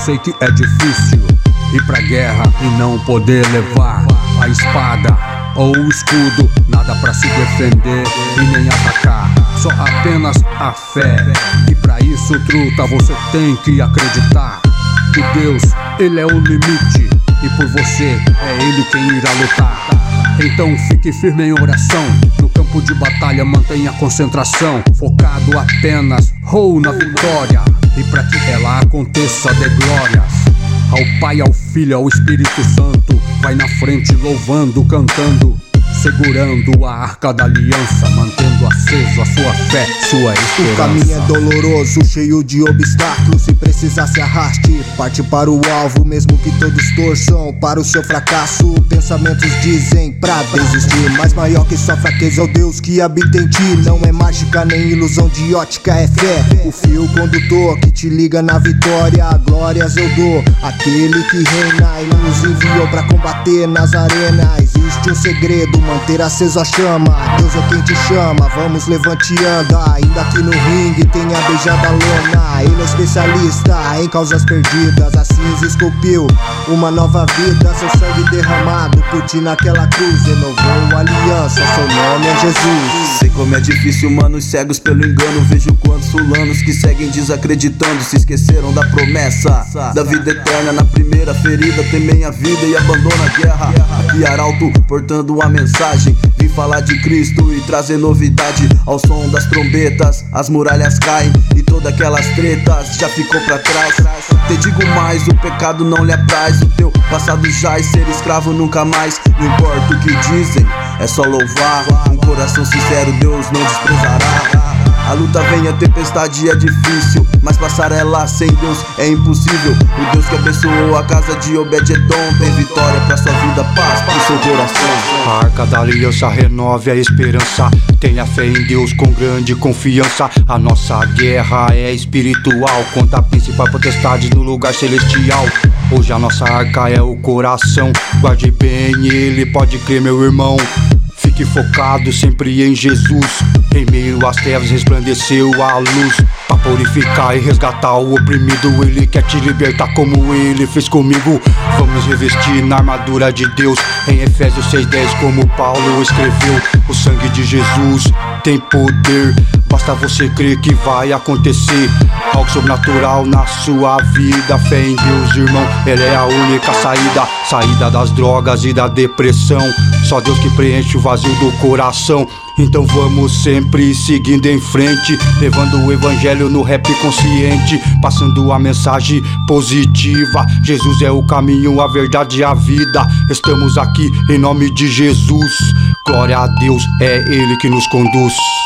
sei que é difícil ir pra guerra e não poder levar a espada ou o escudo, nada pra se defender e nem atacar, só apenas a fé. E pra isso, truta, você tem que acreditar que Deus, Ele é o limite, e por você é Ele quem irá lutar. Então fique firme em oração, no campo de batalha mantenha a concentração, focado apenas na vitória, e pra que ela aconteça dê glórias ao Pai, ao Filho, ao Espírito Santo. Vai na frente louvando, cantando, segurando a arca da aliança, mantendo aceso a sua fé, sua esperança. O caminho é doloroso, cheio de obstáculos, se precisar se arraste, parte para o alvo, mesmo que todos torçam para o seu fracasso. Pensamentos dizem pra desistir, mas maior que sua fraqueza é o Deus que habita em ti. Não é mágica nem ilusão de ótica, é fé, o fio condutor que te liga na vitória. Glórias eu dou àquele que reina e nos enviou pra combater nas arenas. Existe um segredo, manter acesa a chama, Deus é quem te chama, vamos levante e anda. Ainda que no ringue tenha beijado a lona, Ele é especialista em causas perdidas. A cinza esculpiu uma nova vida, seu sangue derramado por ti naquela cruz renovou a aliança, seu nome é Jesus. Sei como é difícil, manos cegos pelo engano. Vejo quantos fulanos que seguem desacreditando, se esqueceram da promessa da vida eterna. Na primeira ferida temem a vida e abandona a guerra. Aqui Arauto portando a mensagem, vim falar de Cristo e trazer novidade. Ao som das trombetas as muralhas caem e todas aquelas tretas já ficou pra trás. Te digo mais, o pecado não lhe apraz, o teu passado já e ser escravo nunca mais. Não importa o que dizem, é só louvar, um coração sincero Deus não desprezará. A luta vem, a tempestade é difícil, mas passarela sem Deus é impossível. O Deus que abençoou a casa de Obed-Edom tem vitória pra sua vida, paz pro seu coração. A arca da aliança renove a esperança, tenha fé em Deus com grande confiança. A nossa guerra é espiritual, contra a principal potestade no lugar celestial. Hoje a nossa arca é o coração, guarde bem ele, pode crer meu irmão. Fique focado sempre em Jesus, em meio às trevas resplandeceu a luz. Pra purificar e resgatar o oprimido, Ele quer te libertar como Ele fez comigo. Vamos revestir na armadura de Deus, em Efésios 6:10 como Paulo escreveu. O sangue de Jesus tem poder, basta você crer que vai acontecer algo sobrenatural na sua vida. Fé em Deus, irmão, ela é a única saída, saída das drogas e da depressão. Só Deus que preenche o vazio do coração. Então vamos sempre seguindo em frente, levando o evangelho no rap consciente, passando a mensagem positiva. Jesus é o caminho, a verdade e a vida. Estamos aqui em nome de Jesus. Glória a Deus, é Ele que nos conduz.